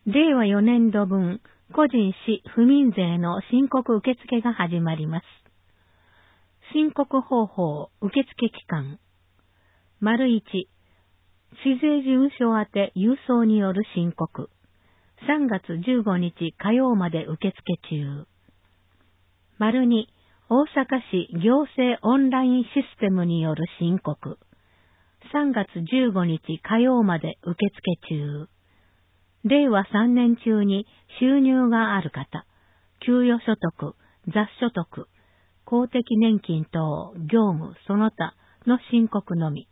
令和4年度分個人市府民税の申告受付が始まります。申告方法、受付期間。1、市税事務所宛て郵送による申告。3月15日火曜まで受付中。2、大阪市行政オンラインシステムによる申告。3月15日火曜まで受付中。令和3年中に収入がある方、給与所得、雑所得、公的年金等、業務、その他の申告のみ。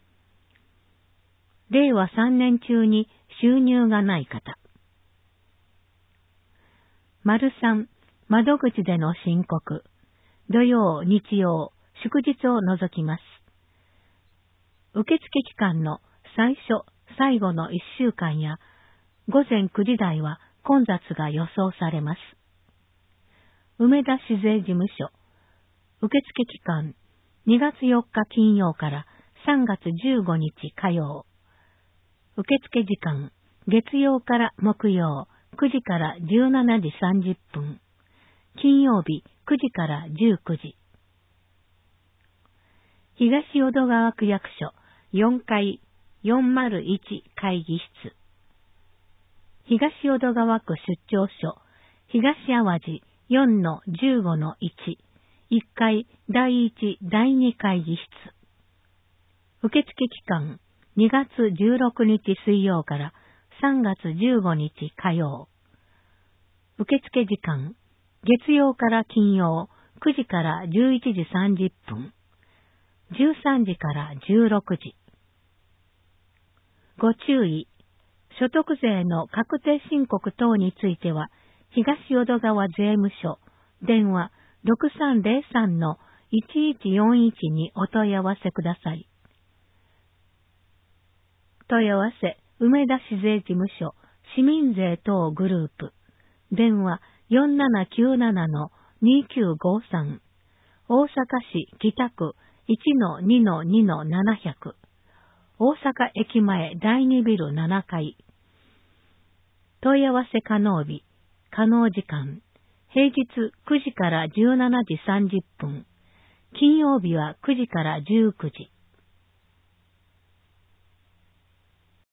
令和3年中に収入がない方。3、窓口での申告。土曜、日曜、祝日を除きます。受付期間の最初、最後の1週間や午前9時台は混雑が予想されます。梅田市税事務所。受付期間2月4日金曜から3月15日火曜。受付時間月曜から木曜9時から17時30分。金曜日9時から19時。東淀川区役所4階401会議室。東淀川区出張所東淡路 4-15-1 1階第1第2会議室。受付期間2月16日水曜から3月15日火曜。受付時間月曜から金曜9時から11時30分。13時から16時。ご注意。所得税の確定申告等については、東淀川税務署、電話 6303-1141 にお問い合わせください。問い合わせ、梅田市税事務所、市民税等グループ、電話 4797-2953、大阪市北区 1-2-2-700、大阪駅前第2ビル7階。問い合わせ可能日、可能時間、平日9時から17時30分、金曜日は9時から19時。